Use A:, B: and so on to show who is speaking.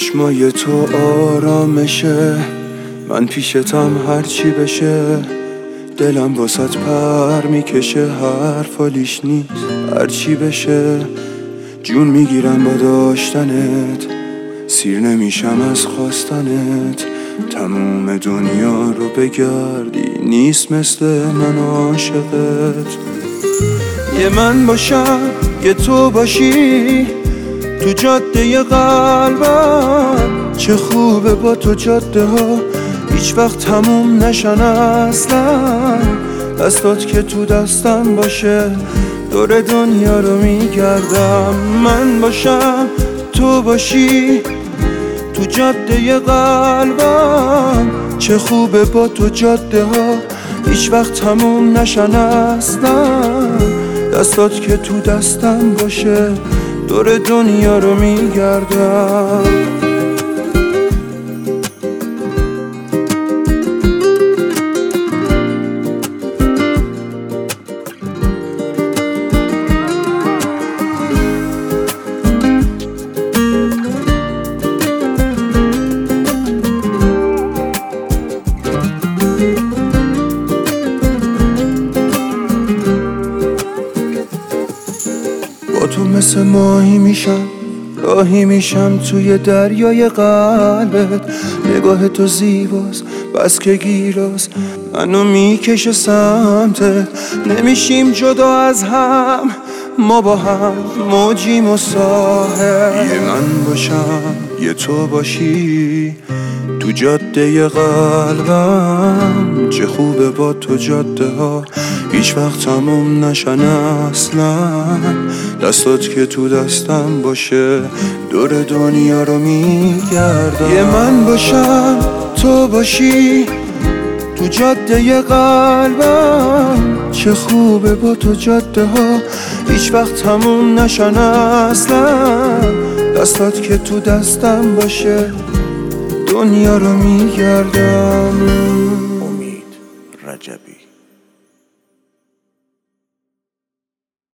A: چشمای تو آرامشه، من پیشتم هرچی بشه. دلم واسط پر میکشه، حرفالیش نیست هرچی بشه. جون میگیرم با داشتنت، سیر نمیشم از خواستنت. تموم دنیا رو بگردی نیست مثل من عاشقت. یه من باشم یه تو باشی تو جاده قلبم. چه خوبه با تو جاده ها هیچ وقت تموم نشن اصلا. دستات که تو دستم باشه دور دنیا رو میگردم. من باشم تو باشی تو جاده قلبم. چه خوبه با تو جاده ها هیچ وقت تموم نشن اصلا. دستات که تو دستم باشه دور دنیا رو میگردم. با تو مثل ماهی میشم، راهی میشم توی دریای قلبت. نگاه تو زیباست بس که گیراست، منو میکشه سمتت. نمیشیم جدا از هم، ما با هم موجیم و ساحل. یه من باشم یه تو باشی تو جاده قلبم. چه خوبه با تو جاده ها هیچ وقت تموم نشن اصلا. دستات که تو دستم باشه دور دنیا رو میگردم. یه من باشم تو باشی تو جاده قلبم. چه خوبه با تو جاده ها هیچ وقت تموم نشن اصلا. دستات که تو دستم باشه دنیا رو میگردم.
B: امید رجبی.